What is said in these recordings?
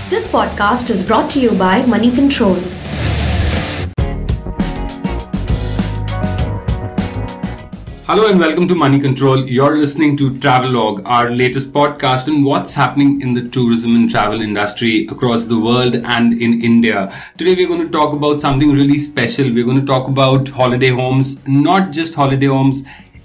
This podcast is brought to you by Money Control. Hello and welcome to Money Control. You're listening to Travelogue, our latest podcast on what's happening in the tourism and travel industry across the world and in India. Today we're going to talk about something really special. We're going to talk about holiday homes, not just holiday homes,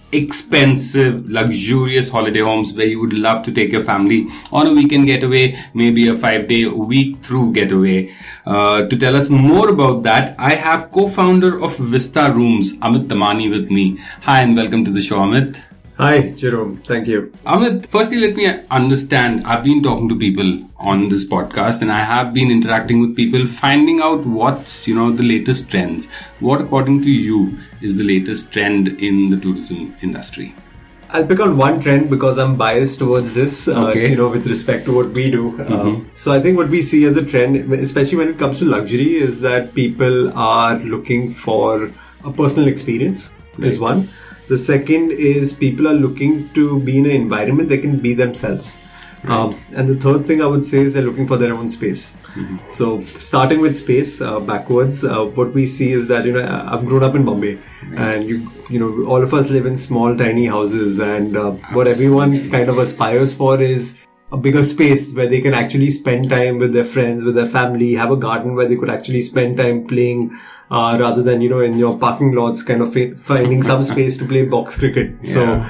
expensive, luxurious holiday homes where you would love to take your family on a weekend getaway, maybe a 5-day week through getaway. To tell us more about that, I have co-founder of Vista Rooms, Amit Tamani, with me. Hi and welcome to the show, Amit. Hi, Jerome. Thank you. Amit, firstly, let me understand. I've been talking to people on this podcast and I have been interacting with people, finding out what's, the latest trends. What, according to you, is the latest trend in the tourism industry? I'll pick on one trend because I'm biased towards this, with respect to what we do. So I think what we see as a trend, especially when it comes to luxury, is that people are looking for a personal experience, is one. The second is people are looking to be in an environment they can be themselves. Right. And the third thing I would say is they're looking for their own space. So starting with space, backwards, what we see is that, I've grown up in Bombay, and all of us live in small, tiny houses, and what everyone kind of aspires for is a bigger space where they can actually spend time with their friends, with their family, have a garden where they could actually spend time playing, rather than, in your parking lots, kind of finding some space to play box cricket. Yeah.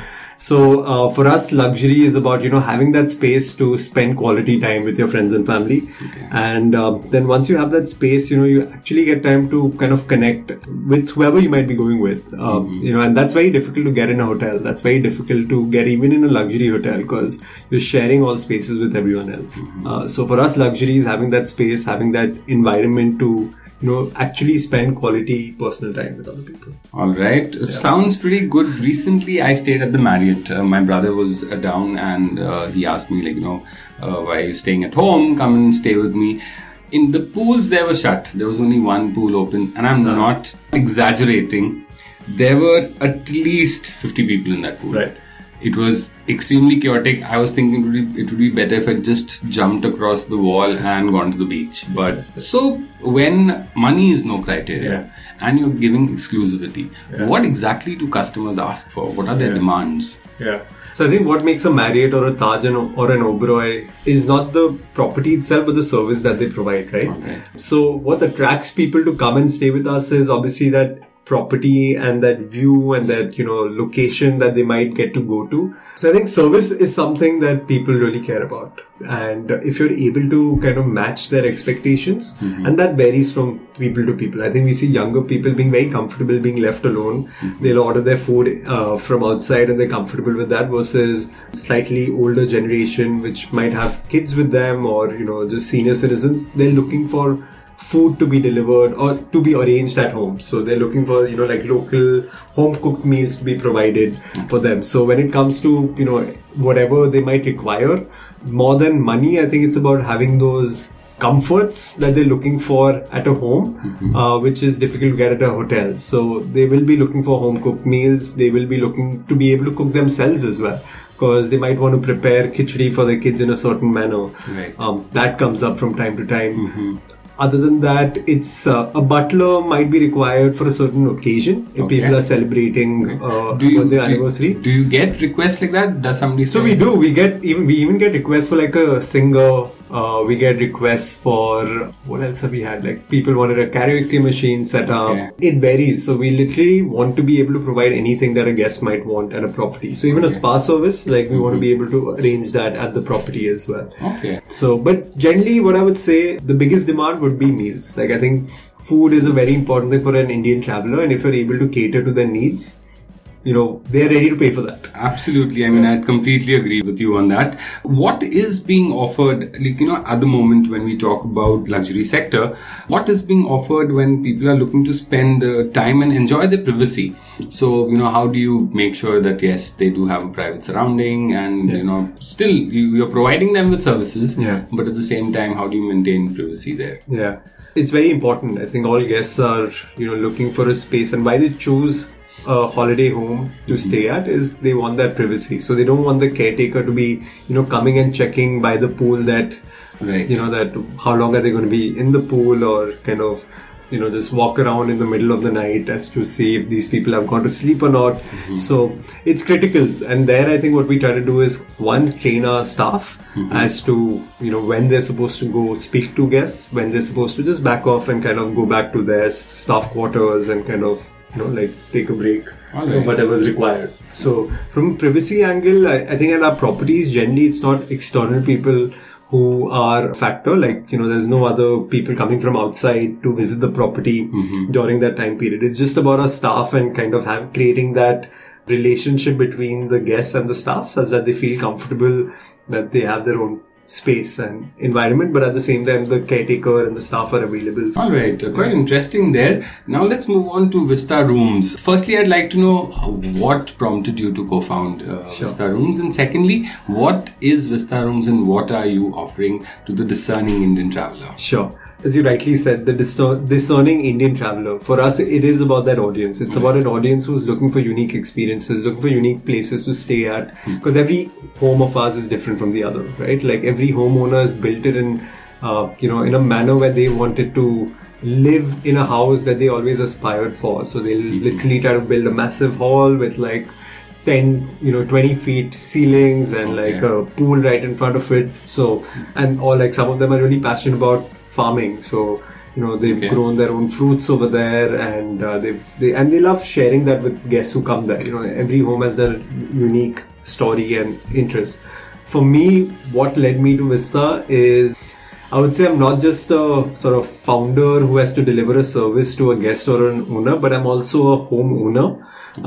So for us, luxury is about, having that space to spend quality time with your friends and family. Okay. And then once you have that space, you actually get time to kind of connect with whoever you might be going with. And that's very difficult to get in a hotel. That's very difficult to get even in a luxury hotel because you're sharing all spaces with everyone else. So for us, luxury is having that space, having that environment to actually spend quality personal time with other people. All right. Yeah. Sounds pretty good. Recently, I stayed at the Marriott. My brother was down and he asked me, why are you staying at home? Come and stay with me. In the pools, they were shut. There was only one pool open. And I'm not exaggerating. There were at least 50 people in that pool. Right. It was extremely chaotic. I was thinking it would be better if I just jumped across the wall and gone to the beach. But so when money is no criteria and you're giving exclusivity, what exactly do customers ask for? What are their demands? Yeah. So I think what makes a Marriott or a Taj or an Oberoi is not the property itself, but the service that they provide, right? Okay. So what attracts people to come and stay with us is obviously that property and that view and that, location that they might get to go to. So I think service is something that people really care about. And if you're able to kind of match their expectations, and that varies from people to people. I think we see younger people being very comfortable being left alone. They'll order their food from outside and they're comfortable with that versus slightly older generation, which might have kids with them or, just senior citizens. They're looking for food to be delivered or to be arranged at home. So they're looking for, local home cooked meals to be provided for them. So when it comes to, whatever they might require, more than money, I think it's about having those comforts that they're looking for at a home, which is difficult to get at a hotel. So they will be looking for home cooked meals. They will be looking to be able to cook themselves as well, because they might want to prepare khichdi for their kids in a certain manner. Right. That comes up from time to time. Other than that, it's a butler might be required for a certain occasion if people are celebrating their anniversary. Do you get requests like that? Does somebody? So we do. We even get requests for like a singer. We get requests for what else have we had? Like people wanted a karaoke machine set up. Okay. It varies. So we literally want to be able to provide anything that a guest might want at a property. So even a spa service, we want to be able to arrange that at the property as well. Okay. So, but generally, what I would say, the biggest demand would be meals. I think food is a very important thing for an Indian traveler, and if you're able to cater to their needs, they're ready to pay for that. Absolutely. I mean, I completely agree with you on that. What is being offered, at the moment when we talk about luxury sector, what is being offered when people are looking to spend time and enjoy their privacy? So, how do you make sure that, yes, they do have a private surrounding and, still you're providing them with services, but at the same time, how do you maintain privacy there? Yeah. It's very important. I think all guests are, looking for a space, and why they choose a holiday home to stay at is they want that privacy. So they don't want the caretaker to be, coming and checking by the pool that, Right. that how long are they going to be in the pool, or kind of, just walk around in the middle of the night as to see if these people have gone to sleep or not. So it's critical. And there I think what we try to do is, one, train our staff as to, when they're supposed to go speak to guests, when they're supposed to just back off and kind of go back to their staff quarters and kind of, take a break from whatever's required. So from privacy angle, I think at our properties, generally it's not external people who are a factor. Like, there's no other people coming from outside to visit the property during that time period. It's just about our staff and kind of creating that relationship between the guests and the staff such that they feel comfortable that they have their own space and environment, but at the same time the caretaker and the staff are available. All right, quite interesting there. Now let's move on to Vista Rooms. Firstly, I'd like to know what prompted you to co-found Vista Rooms, and secondly, what is Vista Rooms and what are you offering to the discerning Indian traveler? Sure. As you rightly said, the discerning Indian traveler. For us, it is about that audience. It's about an audience who's looking for unique experiences, looking for unique places to stay at. Because every home of ours is different from the other, right? Like every homeowner has built it in, in a manner where they wanted to live in a house that they always aspired for. So they literally try to build a massive hall with like 10, 20 feet ceilings and like a pool right in front of it. So, and all like some of them are really passionate about farming, so they've grown their own fruits over there, and they love sharing that with guests who come there. Every home has their unique story and interest. For me, what led me to Vista is, I would say I'm not just a sort of founder who has to deliver a service to a guest or an owner, but I'm also a home owner.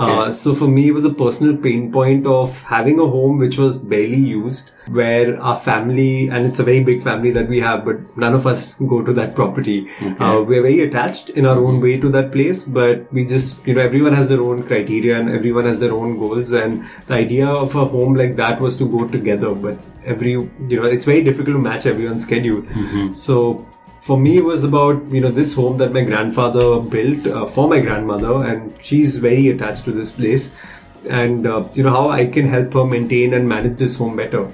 So for me, it was a personal pain point of having a home which was barely used, where our family, and it's a very big family that we have, but none of us go to that property. We're very attached in our own way to that place, but we just, everyone has their own criteria and everyone has their own goals. And the idea of a home like that was to go together, but it's very difficult to match everyone's schedule. So for me, it was about, this home that my grandfather built for my grandmother, and she's very attached to this place. And, how I can help her maintain and manage this home better.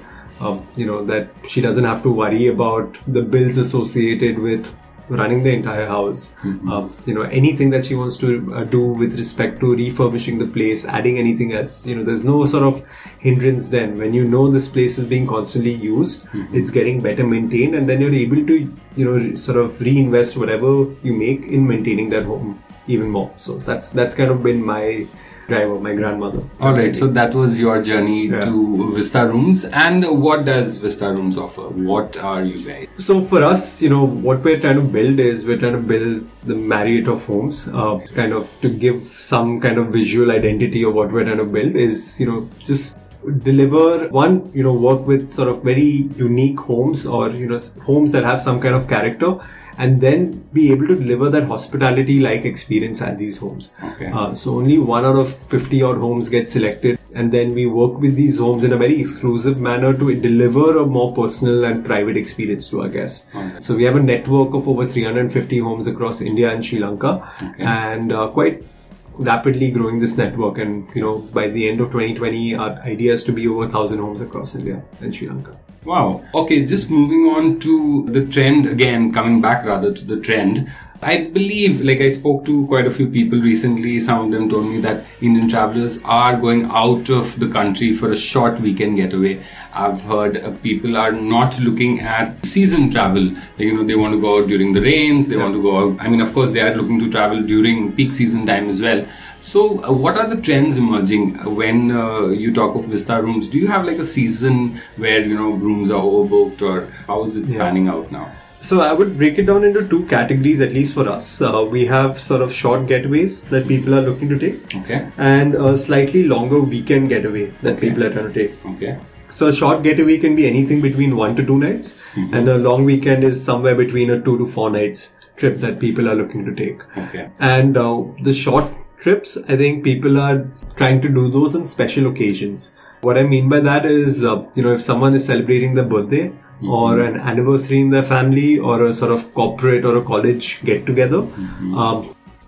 That she doesn't have to worry about the bills associated with running the entire house. Anything that she wants to do with respect to refurbishing the place, adding anything else, there's no sort of hindrance then. When this place is being constantly used, it's getting better maintained, and then you're able to, sort of reinvest whatever you make in maintaining that home even more. So that's kind of been my driver, my grandmother. Alright, so that was your journey to Vista Rooms. And what does Vista Rooms offer? What are you guys? So for us, what we're trying to build is, we're trying to build the Marriott of homes, kind of to give some kind of visual identity of what we're trying to build is, just deliver one, work with sort of very unique homes, or, homes that have some kind of character, and then be able to deliver that hospitality-like experience at these homes. So only 1 out of 50 odd homes get selected, and then we work with these homes in a very exclusive manner to deliver a more personal and private experience to our guests. So we have a network of over 350 homes across India and Sri Lanka, and quite rapidly growing this network. And by the end of 2020, our idea is to be over 1,000 homes across India and Sri Lanka. Wow. Okay, just moving on to the trend again, coming back rather to the trend. I believe, like I spoke to quite a few people recently, some of them told me that Indian travelers are going out of the country for a short weekend getaway. I've heard people are not looking at season travel. They want to go out during the rains, they want to go out. I mean, of course, they are looking to travel during peak season time as well. So what are the trends emerging when you talk of Vista Rooms? Do you have like a season where, rooms are overbooked, or how is it panning out now? So I would break it down into 2 categories, at least for us. We have sort of short getaways that people are looking to take. And a slightly longer weekend getaway that people are trying to take. So a short getaway can be anything between 1 to 2 nights, and a long weekend is somewhere between a 2 to 4 nights trip that people are looking to take. And the short trips, I think people are trying to do those on special occasions. What I mean by that is, if someone is celebrating their birthday, or an anniversary in their family, or a sort of corporate or a college get together,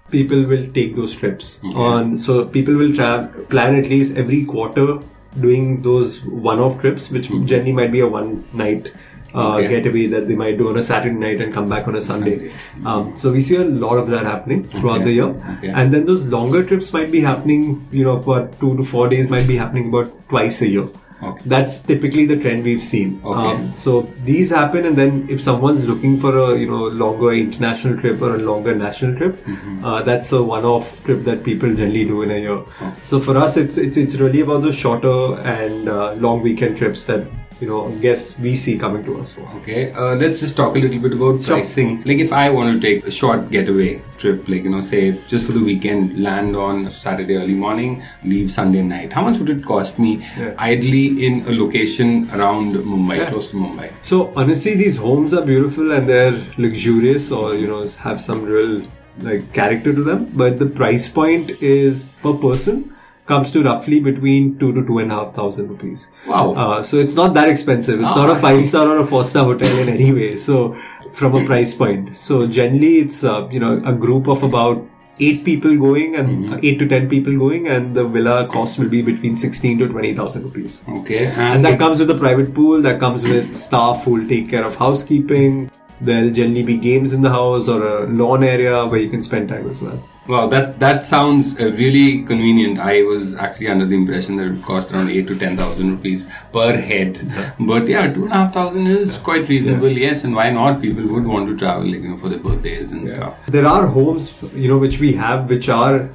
people will take those trips so people will plan at least every quarter doing those one-off trips, which generally might be a one-night getaway that they might do on a Saturday night and come back on a Sunday. So we see a lot of that happening throughout the year. And then those longer trips might be happening, for 2 to 4 days, might be happening about twice a year. That's typically the trend we've seen. So these happen, and then if someone's looking for a longer international trip or a longer national trip, that's a one-off trip that people generally do in a year. So for us, it's really about those shorter and long weekend trips that guests we see coming to us for. Okay, let's just talk a little bit about pricing. Like if I want to take a short getaway trip, like say just for the weekend, land on Saturday early morning, leave Sunday night, how much would it cost me ideally in a location around Mumbai, close to Mumbai? So honestly, these homes are beautiful and they're luxurious, or have some real character to them, but the price point is per person comes to roughly between 2,000 to 2,500 rupees. Wow. So it's not that expensive. It's not a 5-star or a 4-star hotel in any way. So from a price point. So generally it's, a group of about 8 people going and 8 to 10 people going, and the villa cost will be between 16 to 20,000 rupees. Okay. And that comes with a private pool, that comes with staff who will take care of housekeeping. There'll generally be games in the house or a lawn area where you can spend time as well. Wow, that sounds really convenient. I was actually under the impression that it would cost around 8 to 10,000 rupees per head. But 2,500 is quite reasonable. Yes, and why not? People would want to travel, for their birthdays and stuff. There are homes, which we have, which are,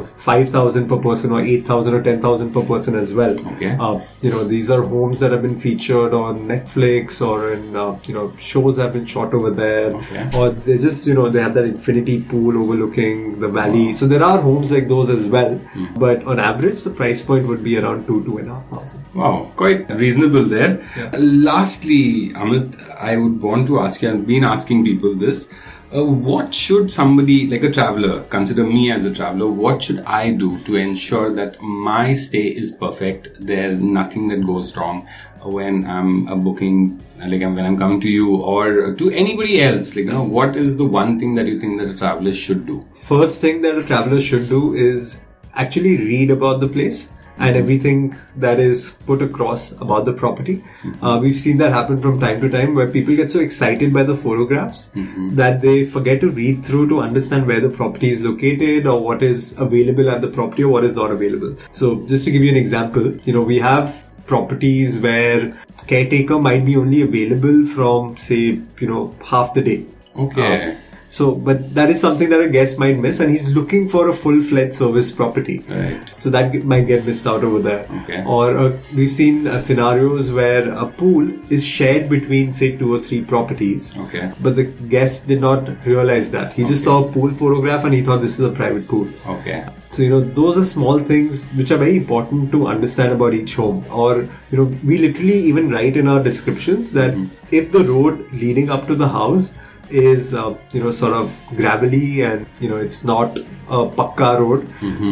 5,000 per person or 8,000 or 10,000 per person as well. Okay. These are homes that have been featured on Netflix or in, shows have been shot over there. Okay. Or they just, they have that infinity pool overlooking the valley. Wow. So there are homes like those as well. But on average, the price point would be around 2,500. Wow, quite reasonable there. Yeah. Lastly, Amit, I would want to ask you, I've been asking people this. What should somebody, like a traveler, consider me as a traveler, what should I do to ensure that my stay is perfect? There's nothing that goes wrong when I'm booking, when I'm coming to you or to anybody else. What is the one thing that you think that a traveler should do? First thing that a traveler should do is actually read about the place and everything that is put across about the property. We've seen that happen from time to time where people get so excited by the photographs that they forget to read through to understand where the property is located or what is available at the property or what is not available. So just to give you an example, we have properties where caretaker might be only available from, say, half the day. Okay. But that is something that a guest might miss, and he's looking for a full-fledged service property. Right. So that might get missed out over there. Okay. Or we've seen scenarios where a pool is shared between, say, 2 or 3 properties. Okay. But the guest did not realize that. He just saw a pool photograph and he thought this is a private pool. Okay. So, those are small things which are very important to understand about each home. Or, we literally even write in our descriptions that if the road leading up to the house is sort of gravelly and it's not a pakka road,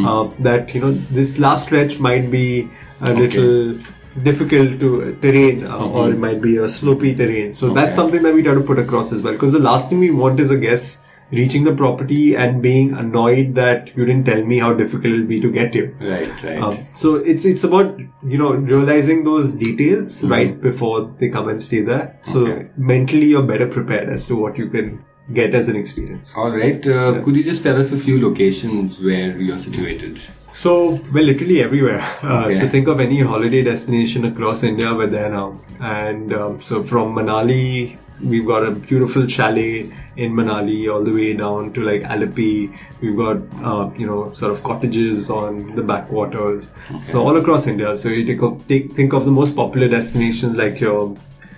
that this last stretch might be a little difficult to terrain or it might be a slopey terrain. So that's something that we try to put across as well, because the last thing we want is a guest reaching the property and being annoyed that you didn't tell me how difficult it'll be to get here. Right. So it's about realizing those details right before they come and stay there. So mentally you're better prepared as to what you can get as an experience. All right. Could you just tell us a few locations where you're situated? So we're literally everywhere. So think of any holiday destination across India, we're there now. And so from Manali, we've got a beautiful chalet in Manali all the way down to Alleppey. We've got, sort of cottages on the backwaters. So all across India. So you think of the most popular destinations like your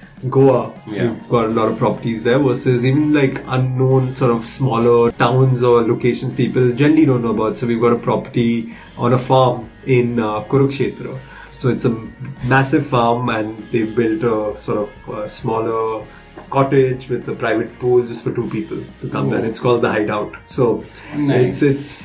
Goa. We've got a lot of properties there versus even unknown sort of smaller towns or locations people generally don't know about. So we've got a property on a farm in Kurukshetra. So it's a massive farm and they've built a sort of smaller cottage with a private pool just for 2 people to come there. It's called the Hideout. So nice.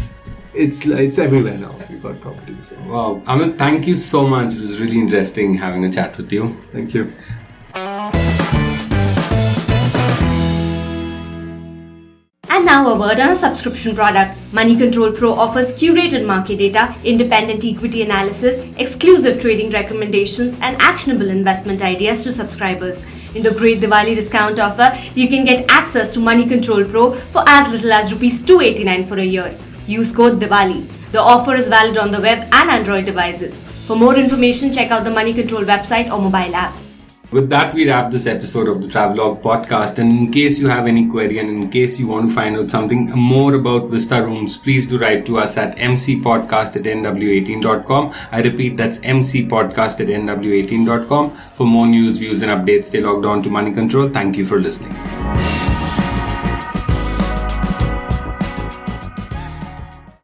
It's everywhere now. We've got properties. Wow. Amit, thank you so much. It was really interesting having a chat with you. Thank you. And now a word on a subscription product. Money Control Pro offers curated market data, independent equity analysis, exclusive trading recommendations, and actionable investment ideas to subscribers. In the great Diwali discount offer, you can get access to Money Control Pro for as little as Rs 289 for a year. Use code Diwali. The offer is valid on the web and Android devices. For more information, check out the Money Control website or mobile app. With that, we wrap this episode of the Travelog podcast. And in case you have any query and in case you want to find out something more about Vista Rooms, please do write to us at mcpodcast@nw18.com. I repeat, that's mcpodcast@nw18.com. For more news, views and updates, stay logged on to Money Control. Thank you for listening.